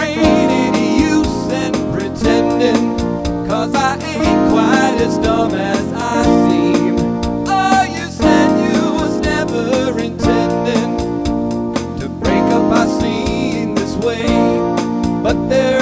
ain't any use in pretending, 'cause I ain't quite as dumb as I seem. Oh, you said you was never intending to break up our scene this way, but there